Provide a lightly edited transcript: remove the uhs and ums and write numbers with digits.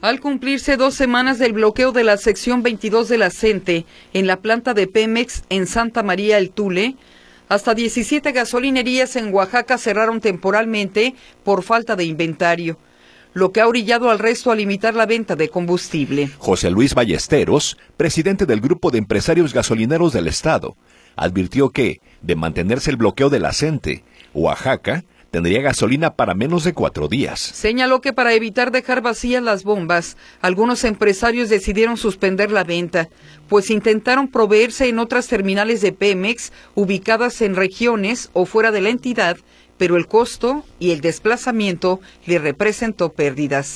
Al cumplirse 2 semanas del bloqueo de la sección 22 de la CENTE en la planta de Pemex en Santa María el Tule, hasta 17 gasolinerías en Oaxaca cerraron temporalmente por falta de inventario, lo que ha orillado al resto a limitar la venta de combustible. José Luis Ballesteros, presidente del Grupo de Empresarios Gasolineros del Estado, advirtió que, de mantenerse el bloqueo de la CENTE, Oaxaca tendría gasolina para menos de 4 días. Señaló que para evitar dejar vacías las bombas, algunos empresarios decidieron suspender la venta, pues intentaron proveerse en otras terminales de Pemex ubicadas en regiones o fuera de la entidad, pero el costo y el desplazamiento le representó pérdidas.